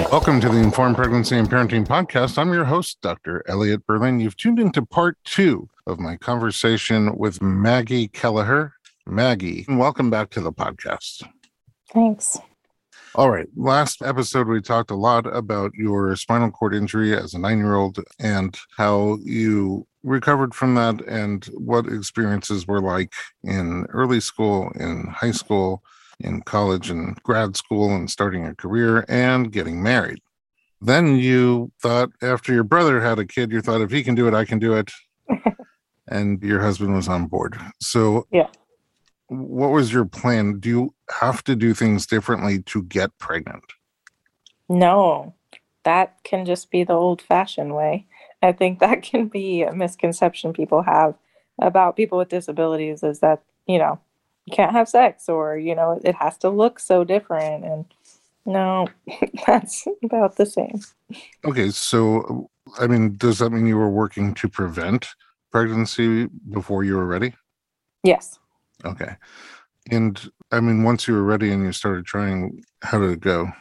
Welcome to the Informed Pregnancy and Parenting Podcast. I'm your host, Dr. Elliot Berlin. You've tuned into part 2 of my conversation with Maggie Kelleher. Maggie, welcome back to the podcast. Thanks. All right. Last episode, we talked a lot about your spinal cord injury as a 9-year-old and how you recovered from that and what experiences were like in early school, in high school, in college and grad school, and starting a career and getting married. Then you thought, after your brother had a kid, you thought, if he can do it, I can do it. And your husband was on board. So yeah. What was your plan? Do you have to do things differently to get pregnant? No, that can just be the old-fashioned way. I think that can be a misconception people have about people with disabilities, is that, you can't have sex, or, it has to look so different. And no, that's about the same. Okay, so, does that mean you were working to prevent pregnancy before you were ready? Yes. Okay. And, once you were ready and you started trying, how did it go?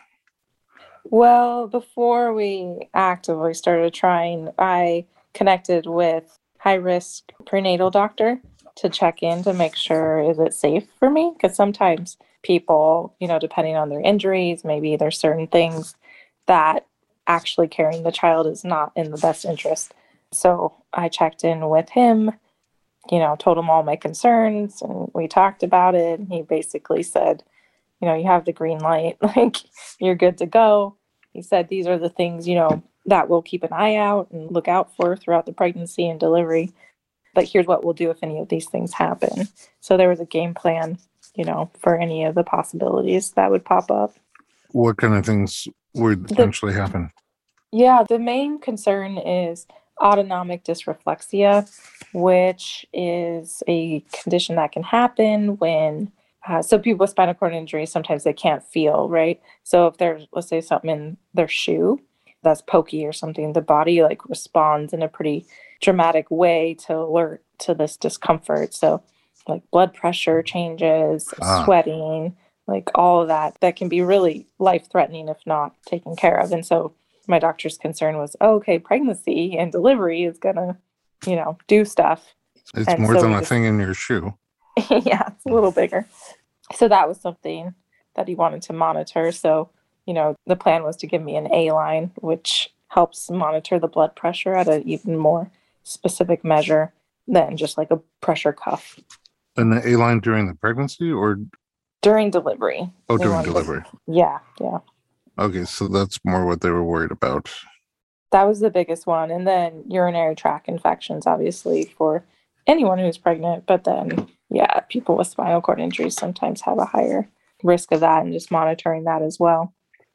Well, before we actively started trying, I connected with high-risk prenatal doctor to check in to make sure, is it safe for me? Because sometimes people, depending on their injuries, maybe there's certain things that actually carrying the child is not in the best interest. So I checked in with him, told him all my concerns, and we talked about it. And he basically said, you have the green light, like, you're good to go. He said, these are the things, that we'll keep an eye out and look out for throughout the pregnancy and delivery. But here's what we'll do if any of these things happen. So there was a game plan, for any of the possibilities that would pop up. What kind of things would eventually happen? Yeah, the main concern is autonomic dysreflexia, which is a condition that can happen when, so people with spinal cord injury, sometimes they can't feel, right? So if there's, let's say, something in their shoe that's pokey or something, the body responds in a pretty dramatic way to alert to this discomfort. So blood pressure changes, sweating, all of that can be really life-threatening if not taken care of. And so my doctor's concern was, okay, pregnancy and delivery is gonna, do stuff. It's more than a thing in your shoe. Yeah, it's a little bigger. So that was something that he wanted to monitor. So, the plan was to give me an A-line, which helps monitor the blood pressure at an even more specific measure than just a pressure cuff. An A-line during the pregnancy or? During delivery. Oh, during delivery. Yeah. Okay, so that's more what they were worried about. That was the biggest one. And then urinary tract infections, obviously, for anyone who's pregnant. But then, yeah, people with spinal cord injuries sometimes have a higher risk of that, and just monitoring that as well.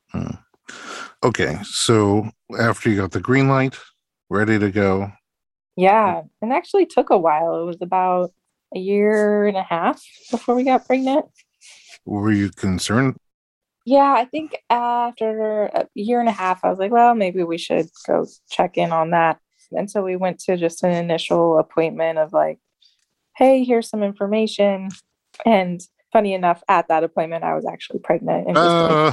Okay, so after you got the green light, ready to go. Yeah, and actually took a while. It was about a year and a half before we got pregnant. Were you concerned? Yeah, I think after a year and a half, I was like, well, maybe we should go check in on that. And so we went to just an initial appointment of hey, here's some information. And funny enough, at that appointment, I was actually pregnant. And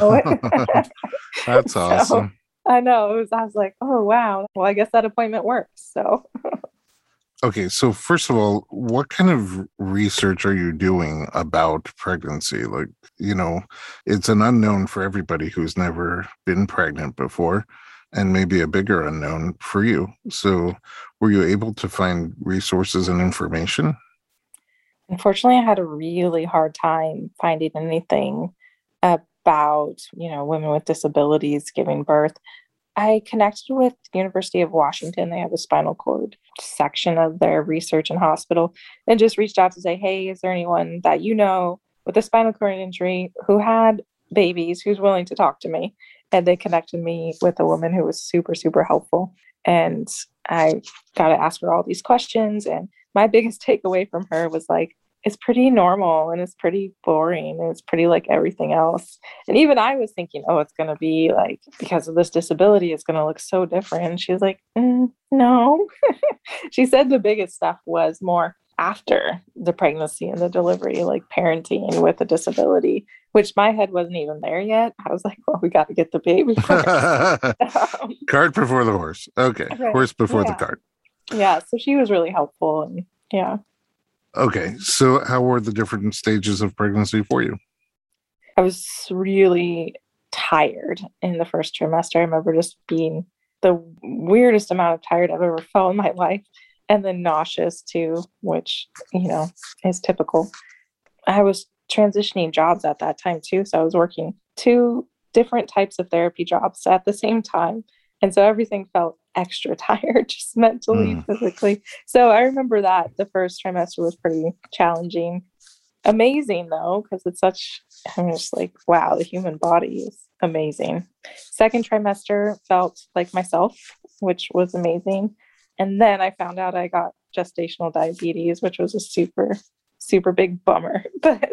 that's awesome. I know. I was like, oh, wow. Well, I guess that appointment works. So. Okay, so first of all, what kind of research are you doing about pregnancy? It's an unknown for everybody who's never been pregnant before, and maybe a bigger unknown for you. So were you able to find resources and information? Unfortunately, I had a really hard time finding anything about, women with disabilities giving birth. I connected with the University of Washington. They have a spinal cord section of their research and hospital, and just reached out to say, hey, is there anyone that with a spinal cord injury who had babies who's willing to talk to me? And they connected me with a woman who was super, super helpful. And I got to ask her all these questions. And my biggest takeaway from her was it's pretty normal and it's pretty boring and it's pretty like everything else. And even I was thinking, oh, it's going to be because of this disability, it's going to look so different. And she was like, no. She said the biggest stuff was more after the pregnancy and the delivery, like parenting with a disability, which my head wasn't even there yet. I was like, well, we got to get the baby first. Cart before the horse. Okay. Right. Horse before the Yeah. cart. Yeah. So she was really helpful. And yeah. Okay. So how were the different stages of pregnancy for you? I was really tired in the first trimester. I remember just being the weirdest amount of tired I've ever felt in my life. And then nauseous too, which, is typical. I was transitioning jobs at that time too. So I was working two different types of therapy jobs at the same time. And so everything felt extra tired, just mentally, physically. So I remember that the first trimester was pretty challenging. Amazing though, because I'm just like, wow, the human body is amazing. Second trimester felt like myself, which was amazing. And then I found out I got gestational diabetes, which was a super, super big bummer. But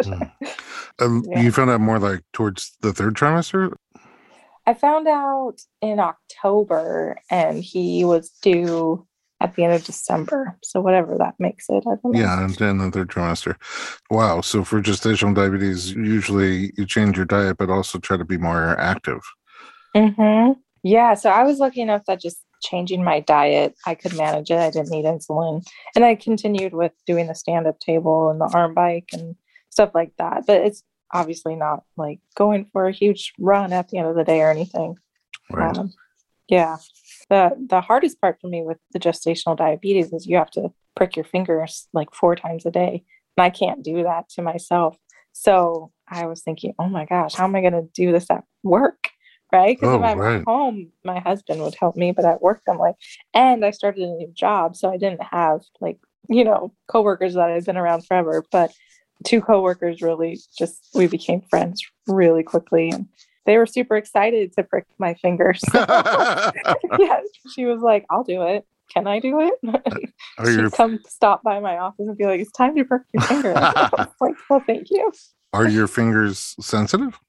You found out more like towards the third trimester? I found out in October, and he was due at the end of December. So whatever that makes it, I don't know. Yeah, in the third trimester. Wow. So for gestational diabetes, usually you change your diet, but also try to be more active. Mm-hmm. Yeah. So I was lucky enough that just changing my diet, I could manage it. I didn't need insulin. And I continued with doing the stand-up table and the arm bike and stuff like that. But it's obviously not like going for a huge run at the end of the day or anything. Right. Yeah. The hardest part for me with the gestational diabetes is you have to prick your fingers like 4 times a day. And I can't do that to myself. So I was thinking, oh my gosh, how am I going to do this at work? Right. Because if I'm at home, my husband would help me. But at work, I'm like, and I started a new job. So I didn't have coworkers that I'd been around forever. But 2 coworkers really we became friends really quickly. And they were super excited to prick my fingers. So, yeah, she was like, I'll do it. Can I do it? She'd come stop by my office and be like, it's time to prick your finger. I was like, well, thank you. Are your fingers sensitive?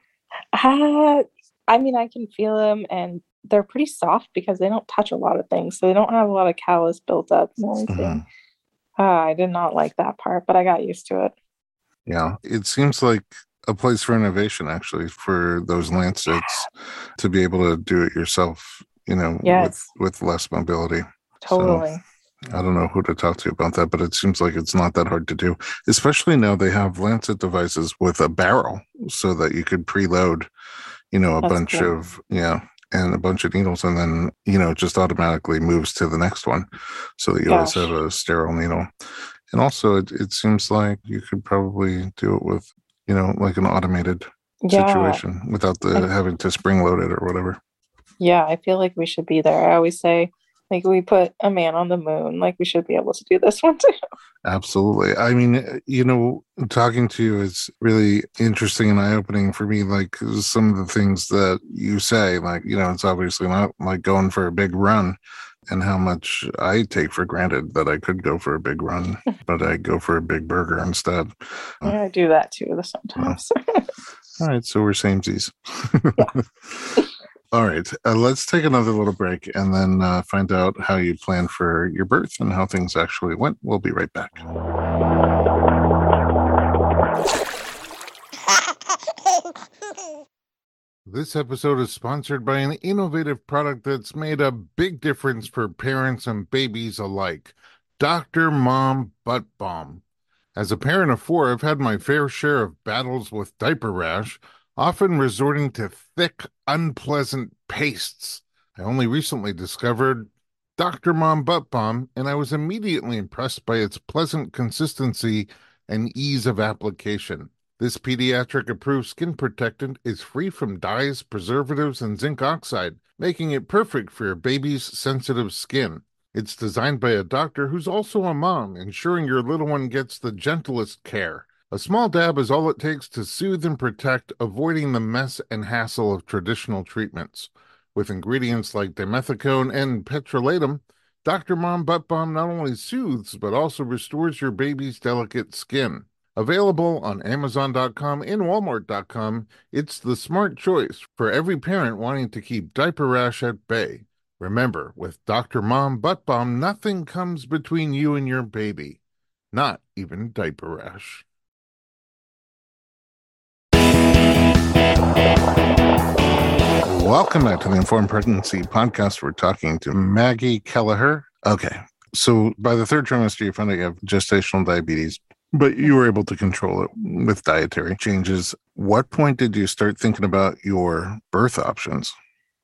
I mean, I can feel them, and they're pretty soft because they don't touch a lot of things. So they don't have a lot of callus built up and everything. I did not like that part, but I got used to it. Yeah, it seems like a place for innovation, actually, for those Lancets to be able to do it yourself, Yes. with less mobility. Totally. So, I don't know who to talk to about that, but it seems like it's not that hard to do, especially now they have Lancet devices with a barrel so that you could preload, a bunch of, and a bunch of needles, and then, it just automatically moves to the next one so that you always have a sterile needle. And also, it seems like you could probably do it with, like an automated situation without having to spring load it or whatever. Yeah, I feel like we should be there. I always say, like, we put a man on the moon, like we should be able to do this one too. Absolutely. I mean, talking to you is really interesting and eye-opening for me. Like some of the things that you say, like, it's obviously not like going for a big run, and how much I take for granted that I could go for a big run, but I go for a big burger instead. Yeah, I do that too sometimes. All right, so we're samesies. Yeah. All right, let's take another little break and then find out how you plan for your birth and how things actually went. We'll be right back. This episode is sponsored by an innovative product that's made a big difference for parents and babies alike. Dr. Mom Butt Balm. As a parent of 4, I've had my fair share of battles with diaper rash, often resorting to thick, unpleasant pastes. I only recently discovered Dr. Mom Butt Balm, and I was immediately impressed by its pleasant consistency and ease of application. This pediatric-approved skin protectant is free from dyes, preservatives, and zinc oxide, making it perfect for your baby's sensitive skin. It's designed by a doctor who's also a mom, ensuring your little one gets the gentlest care. A small dab is all it takes to soothe and protect, avoiding the mess and hassle of traditional treatments. With ingredients like dimethicone and petrolatum, Dr. Mom Butt Balm not only soothes, but also restores your baby's delicate skin. Available on Amazon.com and Walmart.com, it's the smart choice for every parent wanting to keep diaper rash at bay. Remember, with Dr. Mom Butt Balm, nothing comes between you and your baby. not even diaper rash. Welcome back to the Informed Pregnancy Podcast. We're talking to Maggie Kelleher. Okay, so by the third trimester, you found out you have gestational diabetes, but you were able to control it with dietary changes. What point did you start thinking about your birth options?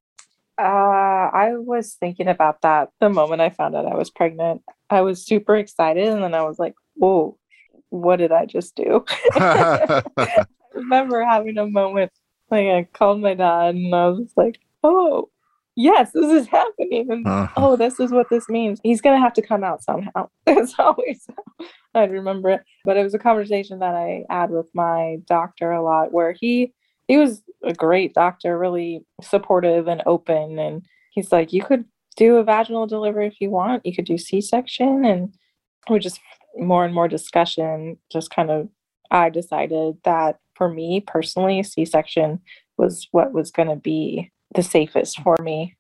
I was thinking about that the moment I found out I was pregnant. I was super excited, and then I was like, whoa, what did I just do? I remember having a moment, like I called my dad, and I was like, oh, yes, this is happening. And oh, this is what this means. He's going to have to come out somehow. It's always how I'd remember it. But it was a conversation that I had with my doctor a lot, where he was a great doctor, really supportive and open. And he's like, you could do a vaginal delivery if you want. You could do C-section. And we just more and more discussion, just kind of, I decided that for me personally, C-section was what was going to be the safest for me.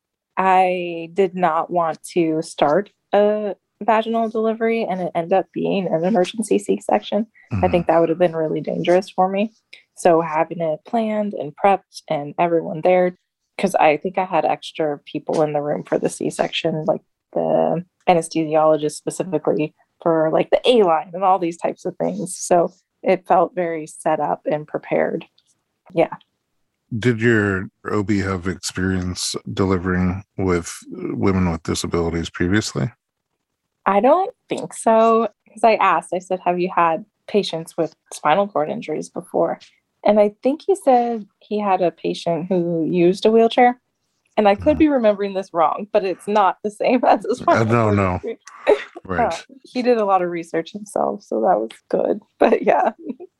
I did not want to start a vaginal delivery and it ended up being an emergency C-section. Mm-hmm. I think that would have been really dangerous for me. So having it planned and prepped and everyone there, because I think I had extra people in the room for the C-section, like the anesthesiologist specifically for like the A-line and all these types of things. So it felt very set up and prepared. Yeah. Did your OB have experience delivering with women with disabilities previously? I don't think so. Because I asked, I said, have you had patients with spinal cord injuries before? And I think he said he had a patient who used a wheelchair. And I could be remembering this wrong, but it's not the same as a spinal cord injury. Right. He did a lot of research himself, so that was good. But yeah.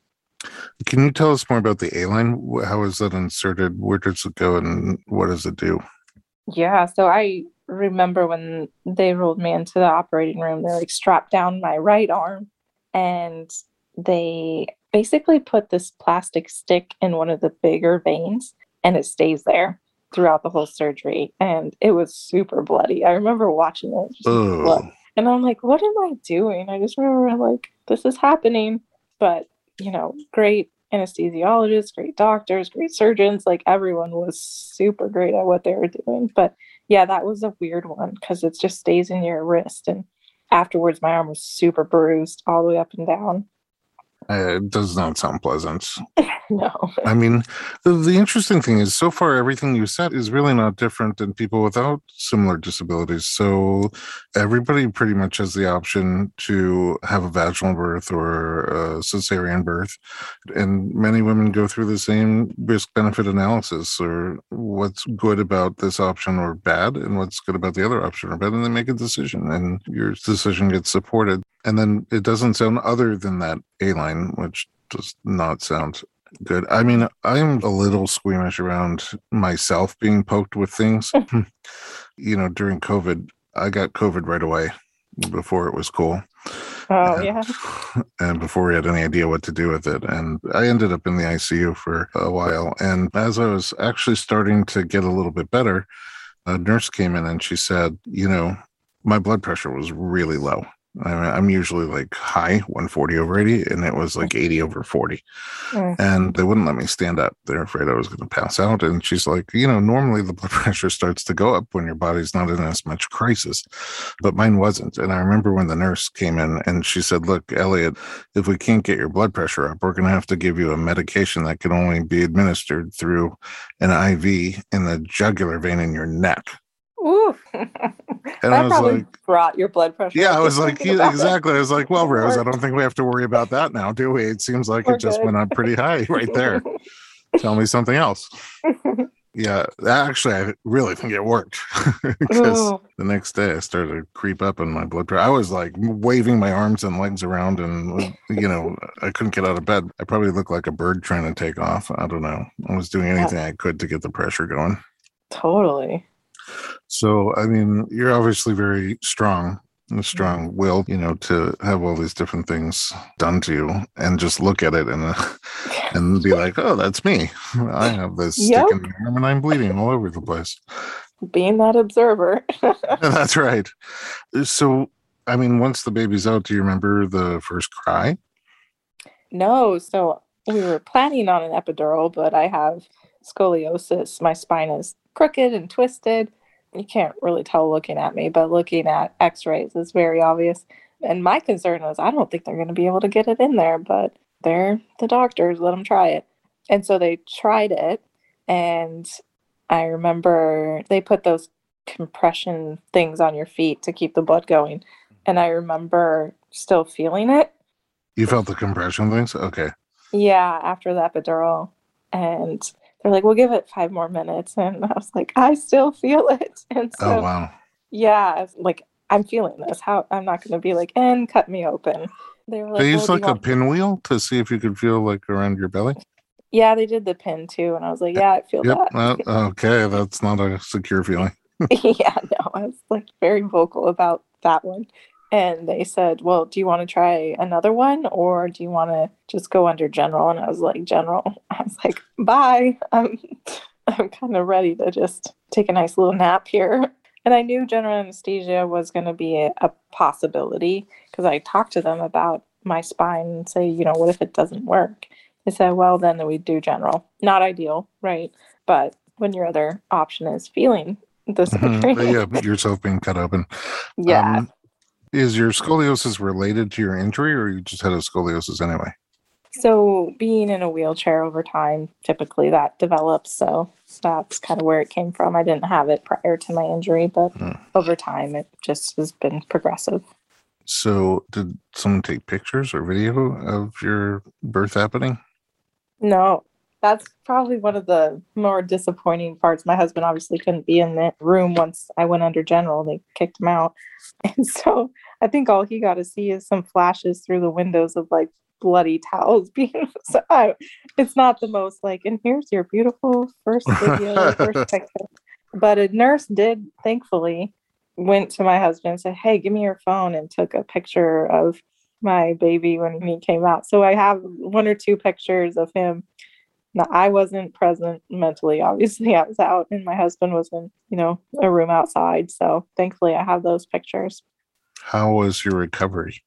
Can you tell us more about the A-line? How is that inserted? Where does it go and what does it do? Yeah, so I remember when they rolled me into the operating room, they like strapped down my right arm and they basically put this plastic stick in one of the bigger veins and it stays there throughout the whole surgery. And it was super bloody. I remember watching it. Just blood. And I'm like, what am I doing? I just remember like, this is happening. But, you know, great anesthesiologists, great doctors, great surgeons, like everyone was super great at what they were doing. But yeah, that was a weird one because it just stays in your wrist. And afterwards, my arm was super bruised all the way up and down. It does not sound pleasant. No. I mean, the interesting thing is so far everything you said is really not different than people without similar disabilities. So everybody pretty much has the option to have a vaginal birth or a cesarean birth. And many women go through the same risk-benefit analysis or what's good about this option or bad and what's good about the other option or bad. And they make a decision and your decision gets supported. And then it doesn't sound other than that A-line, which does not sound good. I mean, I'm a little squeamish around myself being poked with things. You know, during COVID, I got COVID right away before it was cool. Oh, yeah. And before we had any idea what to do with it. And I ended up in the ICU for a while. And as I was actually starting to get a little bit better, a nurse came in and she said, you know, my blood pressure was really low. I'm usually like high 140 over 80 and it was like 80 over 40 and they wouldn't let me stand up. They're afraid I was going to pass out. And she's like, you know, normally the blood pressure starts to go up when your body's not in as much crisis, but mine wasn't. And I remember when the nurse came in and she said, look, Elliot, if we can't get your blood pressure up, we're going to have to give you a medication that can only be administered through an IV in the jugular vein in your neck. Ooh. And that probably like, brought your blood pressure. Yeah, I was like, exactly. I was like, well, Rose, I don't think we have to worry about that now, do we? It seems like it just went up pretty high right there. Tell me something else. Yeah, actually, I really think it worked because the next day I started to creep up in my blood pressure. I was like waving my arms and legs around and, you know, I couldn't get out of bed. I probably looked like a bird trying to take off. I don't know. I was doing anything I could to get the pressure going. Totally. So, I mean, you're obviously very strong-willed, you know, to have all these different things done to you and just look at it and be like, oh, that's me. I have this stick in my arm and I'm bleeding all over the place. Being that observer. That's right. So I mean, once the baby's out, do you remember the first cry? No, so we were planning on an epidural, but I have scoliosis. My spine is crooked and twisted. You can't really tell looking at me, but looking at x-rays is very obvious. And my concern was I don't think they're going to be able to get it in there, but they're the doctors, let them try it. And so they tried it, and I remember they put those compression things on your feet to keep the blood going. And I remember still feeling it. You felt the compression things? Okay. Yeah, after the epidural. And they're like, we'll give it 5 more minutes. And I was like, I still feel it. And Oh, so, wow. yeah, I was like, I'm feeling this. How I'm not going to be like, and cut me open. They were like, They well, used do you like a want... pinwheel to see if you could feel like around your belly? Yeah, they did the pin too. And I was like, yeah, I feel Yep. that. Okay. That's not a secure feeling. Yeah, no, I was like very vocal about that one. And they said, well, do you want to try another one or do you want to just go under general? And I was like, general. I was like, bye. I'm kind of ready to just take a nice little nap here. And I knew general anesthesia was going to be a possibility because I talked to them about my spine and say, what if it doesn't work? They said, well, then we do general. Not ideal, right? But when your other option is feeling the surgery. Yeah, yourself being cut open. Yeah. Is your scoliosis related to your injury, or you just had a scoliosis anyway? So being in a wheelchair over time, typically that develops. So that's kind of where it came from. I didn't have it prior to my injury, but over time it just has been progressive. So did someone take pictures or video of your birth happening? No, that's probably one of the more disappointing parts. My husband obviously couldn't be in the room once I went under general. They kicked him out. And so I think all he got to see is some flashes through the windows of like bloody towels being it's not the most like, and here's your beautiful first video, first picture. But a nurse did, thankfully, went to my husband and said, hey, give me your phone, and took a picture of my baby when he came out. So I have 1 or 2 pictures of him. Now, I wasn't present mentally. Obviously, I was out, and my husband was in, a room outside. So thankfully, I have those pictures. How was your recovery?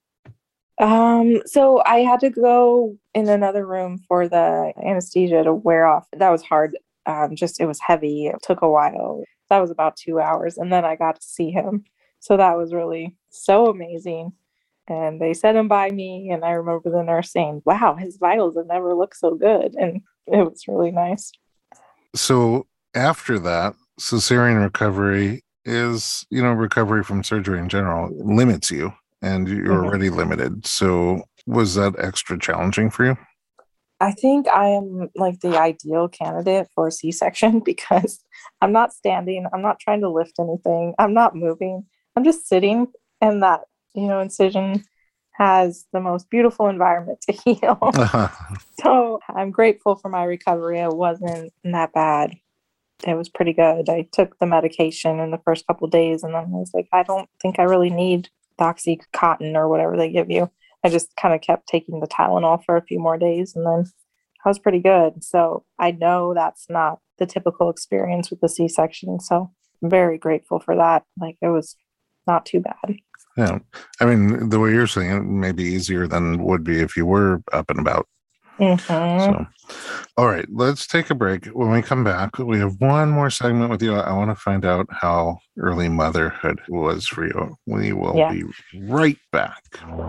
So I had to go in another room for the anesthesia to wear off. That was hard. It was heavy. It took a while. That was about 2 hours, and then I got to see him. So that was really so amazing. And they set him by me, and I remember the nurse saying, wow, his vitals have never looked so good. And it was really nice. So after that, cesarean recovery is, recovery from surgery in general limits you, and you're already limited. So was that extra challenging for you? I think I am like the ideal candidate for a C-section because I'm not standing. I'm not trying to lift anything. I'm not moving. I'm just sitting, and that incision has the most beautiful environment to heal. So I'm grateful for my recovery. It wasn't that bad. It was pretty good. I took the medication in the first couple of days, and then I was like, I don't think I really need Oxycontin or whatever they give you. I just kind of kept taking the Tylenol for a few more days, and then I was pretty good. So I know that's not the typical experience with the C-section. So I'm very grateful for that. Like, it was not too bad. Yeah. I mean, the way you're saying it may be easier than would be if you were up and about. So, all right, let's take a break. When we come back, we have one more segment with you. I want to find out how early motherhood was for you. We will be right back.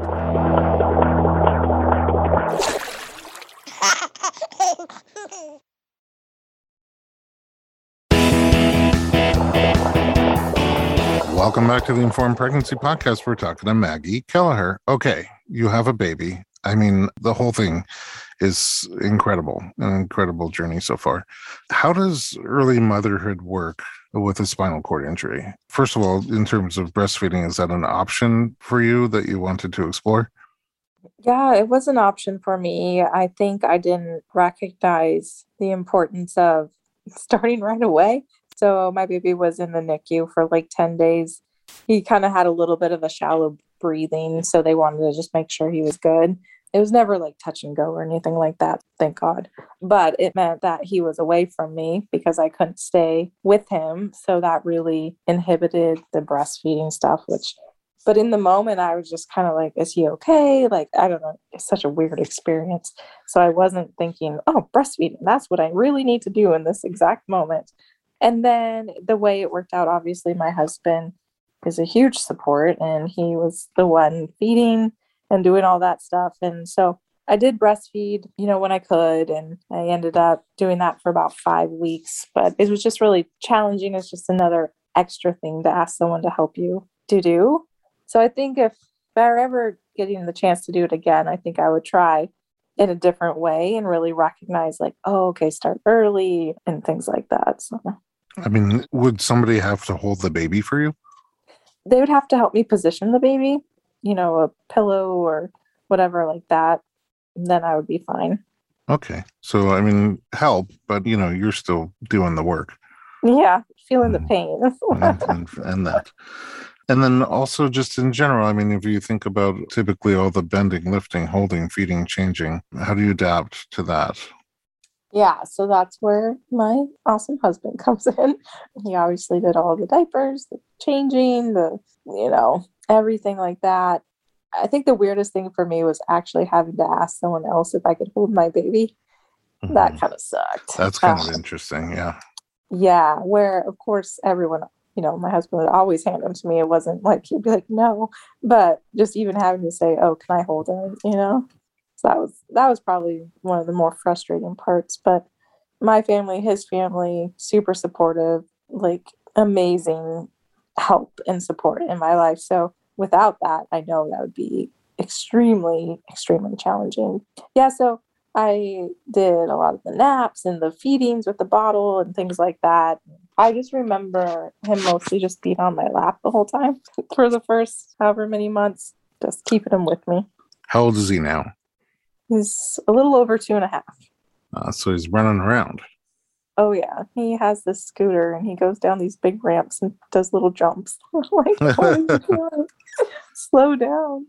Welcome back to the Informed Pregnancy Podcast. We're talking to Maggie Kelleher. Okay, you have a baby. I mean, the whole thing is incredible, an incredible journey so far. How does early motherhood work with a spinal cord injury? First of all, in terms of breastfeeding, is that an option for you that you wanted to explore? Yeah, it was an option for me. I think I didn't recognize the importance of starting right away. So my baby was in the NICU for like 10 days. He kind of had a little bit of a shallow breathing, so they wanted to just make sure he was good. It was never like touch and go or anything like that, thank God. But it meant that he was away from me because I couldn't stay with him. So that really inhibited the breastfeeding stuff, which But in the moment, I was just kind of like, is he okay? Like, I don't know. It's such a weird experience. So I wasn't thinking, oh, breastfeeding, that's what I really need to do in this exact moment. And then the way it worked out, obviously, my husband is a huge support and he was the one feeding and doing all that stuff. And so I did breastfeed, when I could. And I ended up doing that for about 5 weeks. But it was just really challenging. It's just another extra thing to ask someone to help you to do. So I think if I were ever getting the chance to do it again, I think I would try in a different way and really recognize like, oh, okay, start early and things like that. So I mean, would somebody have to hold the baby for you? they would have to help me position the baby, a pillow or whatever like that. Then I would be fine. Okay. So, I mean, help, but, you're still doing the work. Yeah, feeling the pain. and that. And then also just in general, I mean, if you think about typically all the bending, lifting, holding, feeding, changing, how do you adapt to that? Yeah, so that's where my awesome husband comes in. He obviously did all the diapers, the changing, everything like that. I think the weirdest thing for me was actually having to ask someone else if I could hold my baby. Mm-hmm. That kind of sucked. That's kind of interesting, yeah. Yeah, where of course everyone, my husband would always hand them to me. It wasn't like he'd be like, no, but just even having to say, oh, can I hold him, So that was probably one of the more frustrating parts. But my family, his family, super supportive, like amazing help and support in my life. So without that, I know that would be extremely, extremely challenging. Yeah, so I did a lot of the naps and the feedings with the bottle and things like that. I just remember him mostly just being on my lap the whole time for the first however many months, just keeping him with me. How old is he now? He's a little over 2.5. So he's running around. Oh, yeah. He has this scooter and he goes down these big ramps and does little jumps. Like, slow down.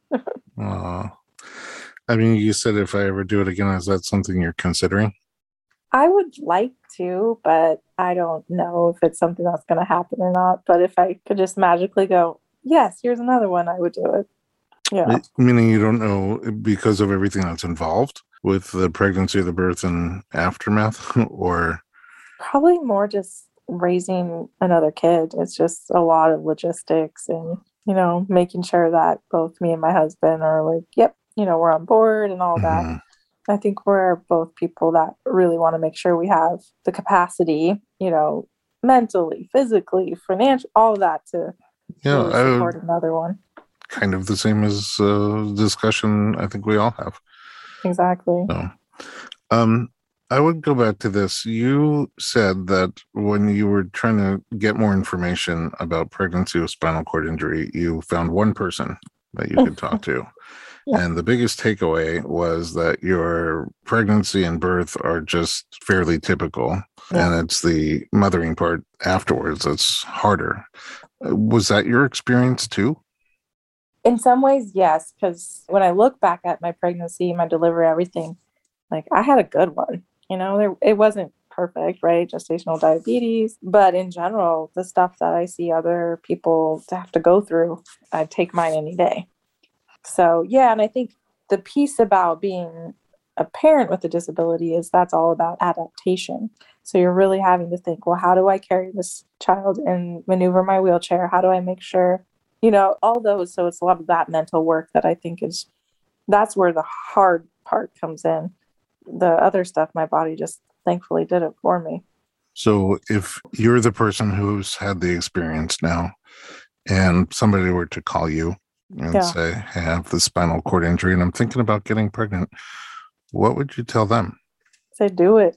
I mean, you said if I ever do it again, is that something you're considering? I would like to, but I don't know if it's something that's going to happen or not. But if I could just magically go, yes, here's another one, I would do it. Yeah. Meaning you don't know because of everything that's involved with the pregnancy, the birth, and aftermath, or? Probably more just raising another kid. It's just a lot of logistics and, making sure that both me and my husband are like, yep, we're on board and all that. I think we're both people that really want to make sure we have the capacity, mentally, physically, financially, all of that to really support another one. Kind of the same as discussion I think we all have. Exactly. So, I would go back to this. You said that when you were trying to get more information about pregnancy with spinal cord injury, you found one person that you could talk to. Yeah. And the biggest takeaway was that your pregnancy and birth are just fairly typical. Yeah. And it's the mothering part afterwards that's harder. Was that your experience too? In some ways, yes. Because when I look back at my pregnancy, my delivery, everything, like I had a good one. It wasn't perfect, right? Gestational diabetes. But in general, the stuff that I see other people have to go through, I'd take mine any day. So, yeah. And I think the piece about being a parent with a disability is that's all about adaptation. So you're really having to think, well, how do I carry this child and maneuver my wheelchair? How do I make sure, all those. So it's a lot of that mental work that I think that's where the hard part comes in. The other stuff, my body just thankfully did it for me. So if you're the person who's had the experience now and somebody were to call you and say, hey, I have the spinal cord injury and I'm thinking about getting pregnant, what would you tell them? Say, do it.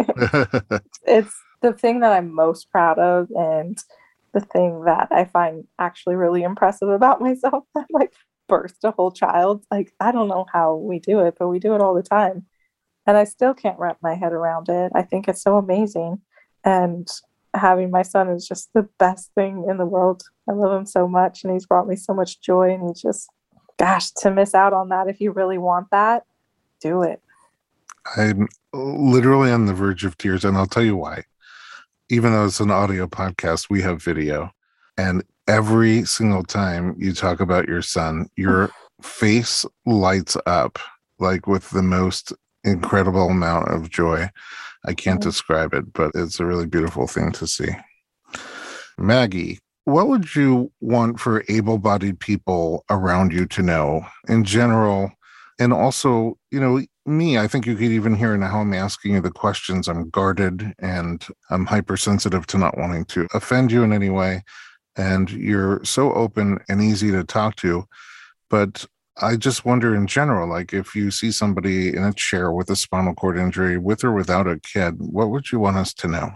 It's the thing that I'm most proud of and the thing that I find actually really impressive about myself. I birthed a whole child. I don't know how we do it, but we do it all the time. And I still can't wrap my head around it. I think it's so amazing. And having my son is just the best thing in the world. I love him so much and he's brought me so much joy. And he's just, gosh, to miss out on that, if you really want that, do it. I'm literally on the verge of tears, and I'll tell you why. Even though it's an audio podcast, we have video. And every single time you talk about your son, your face lights up like with the most incredible amount of joy. I can't describe it, but it's a really beautiful thing to see. Maggie, what would you want for able-bodied people around you to know in general? And also, me, I think you could even hear in how I'm asking you the questions. I'm guarded and I'm hypersensitive to not wanting to offend you in any way. And you're so open and easy to talk to. But I just wonder in general, like if you see somebody in a chair with a spinal cord injury, with or without a kid, what would you want us to know?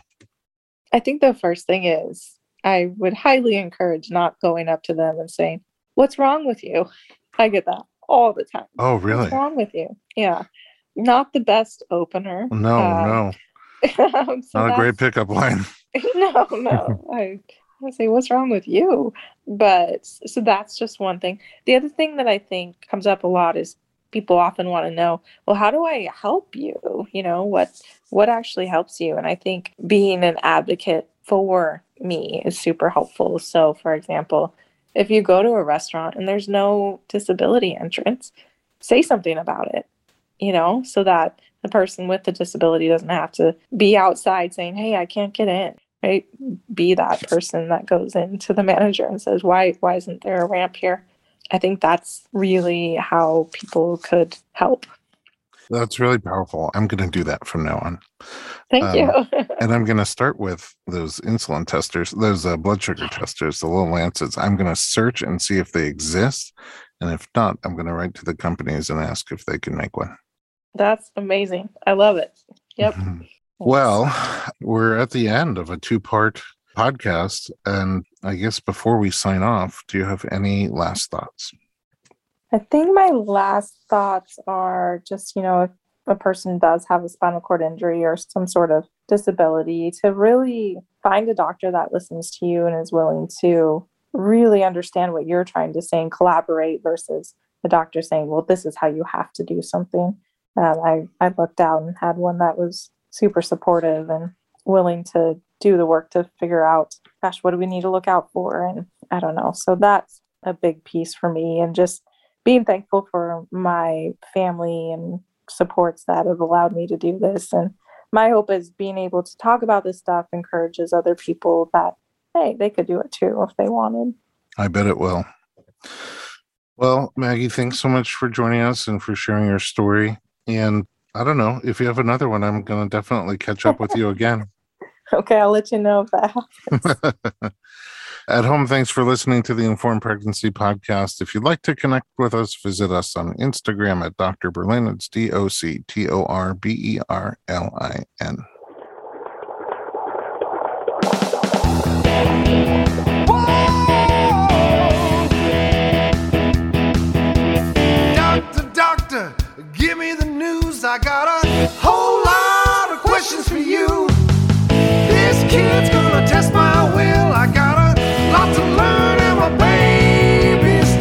I think the first thing is I would highly encourage not going up to them and saying, "What's wrong with you?" I get that all the time. Oh, really? What's wrong with you? Yeah. Not the best opener. No. So Not a great pickup line. No. I say, "What's wrong with you?" But so that's just one thing. The other thing that I think comes up a lot is people often want to know, well, how do I help you? What actually helps you? And I think being an advocate for me is super helpful. So, for example, if you go to a restaurant and there's no disability entrance, say something about it, so that the person with the disability doesn't have to be outside saying, "Hey, I can't get in." Right? Be that person that goes into the manager and says, "Why isn't there a ramp here?" I think that's really how people could help. That's really powerful. I'm going to do that from now on. Thank you. And I'm going to start with those insulin testers, those blood sugar testers, the little lancets. I'm going to search and see if they exist. And if not, I'm going to write to the companies and ask if they can make one. That's amazing. I love it. Yep. Well, we're at the end of a 2-part podcast. And I guess before we sign off, do you have any last thoughts? I think my last thoughts are just, if a person does have a spinal cord injury or some sort of disability, to really find a doctor that listens to you and is willing to really understand what you're trying to say and collaborate versus the doctor saying, "Well, this is how you have to do something." I looked out and had one that was super supportive and willing to do the work to figure out, gosh, what do we need to look out for? And I don't know. So that's a big piece for me, and just being thankful for my family and supports that have allowed me to do this. And my hope is being able to talk about this stuff encourages other people that, hey, they could do it too if they wanted. I bet it will. Well, Maggie, thanks so much for joining us and for sharing your story. And I don't know, if you have another one, I'm going to definitely catch up with you again. Okay, I'll let you know if that happens. At home, thanks for listening to the Informed Pregnancy Podcast. If you'd like to connect with us, visit us on Instagram at Dr. Berlin. It's DoctorBerlin. Doctor, give me the news. I got a whole lot of questions for you. This kid's gonna test my will. I got a lot to learn, and my baby's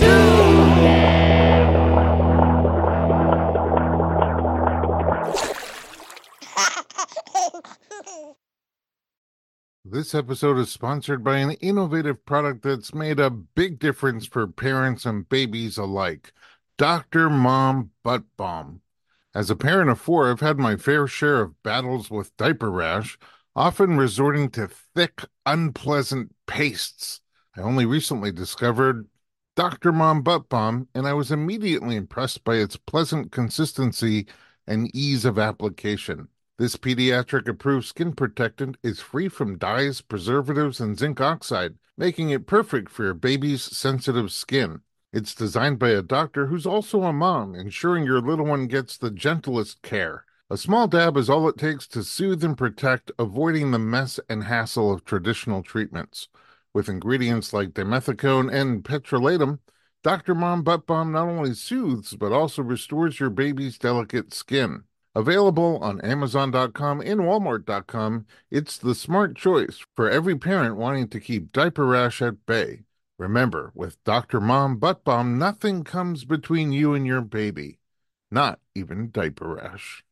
due. This episode is sponsored by an innovative product that's made a big difference for parents and babies alike. Dr. Mom Butt Balm. As a parent of 4, I've had my fair share of battles with diaper rash, often resorting to thick, unpleasant pastes. I only recently discovered Dr. Mom Butt Balm, and I was immediately impressed by its pleasant consistency and ease of application. This pediatric-approved skin protectant is free from dyes, preservatives, and zinc oxide, making it perfect for your baby's sensitive skin. It's designed by a doctor who's also a mom, ensuring your little one gets the gentlest care. A small dab is all it takes to soothe and protect, avoiding the mess and hassle of traditional treatments. With ingredients like dimethicone and petrolatum, Dr. Mom Butt Balm not only soothes, but also restores your baby's delicate skin. Available on Amazon.com and Walmart.com, it's the smart choice for every parent wanting to keep diaper rash at bay. Remember, with Dr. Mom Butt Balm, nothing comes between you and your baby, not even diaper rash.